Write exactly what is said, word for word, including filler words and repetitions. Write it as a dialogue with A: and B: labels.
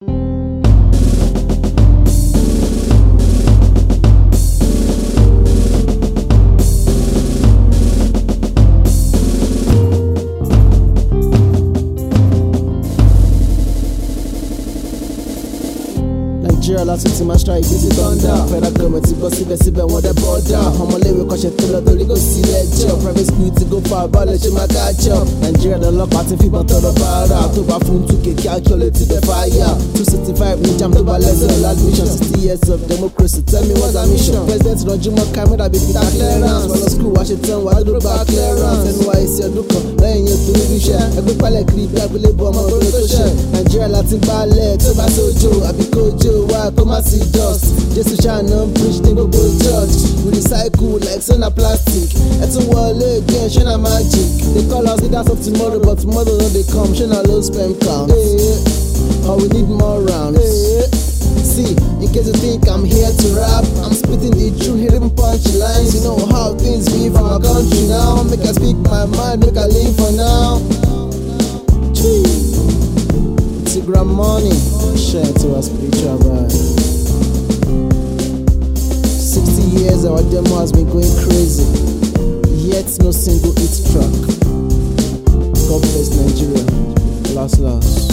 A: Nigeria láti ti máa strike bí ti thunder. Federal government ti bọ́ síbẹ̀síbẹ̀ wọ́n dẹ̀ bọ́dà. Ọmọléèwé kọ́ṣẹ́ tó lọ torí kò sí lẹ́jọ́. Private school ti go far balẹ̀ ṣe máa kájọ. Nigeria lọ́lọ́pàá ti fìbọn tọrọ bàárà. Tó bá fún two k kí akíọ̀ lè ti bẹ̀ fàyà. two sixty five ní jam tó bá lẹ́sẹ̀ admission. sixty years of democracy, tell me what's our mission. President Ranjuma Kamara bí Peter clearance. Wọ́n lọ school wá ṣe tán wàá dúró bá clearance. Ẹnu wa èsì ọdún kan lẹ́yìn yẹn torí bí iṣẹ́. Ẹgbẹ́ pálẹ̀ kiri bí agbélébọ̀ ọmọ orí tó ṣẹ̀. Nigeria láti gbálẹ̀ tó bá sójó àbí kójó wá kó má sí dust. Jésù ṣàánú preach ní gbogbo church. We recycle like sona plastic. Ẹ tún wọlé again ṣé na magic. They call us leaders of tomorrow but tomorrow no dey come. Ṣé na low sperm count? Hey, or we need more rounds. Hey, see, in case you think I'm here to rap, I'm spitting the truth, hitting punchlines. You know how things be from our country now. Make I speak my mind, make I live for now. It's a grand money, share to our spiritual vibe. Sixty years our demo has been going crazy, yet no single hit track. God bless Nigeria. Last last.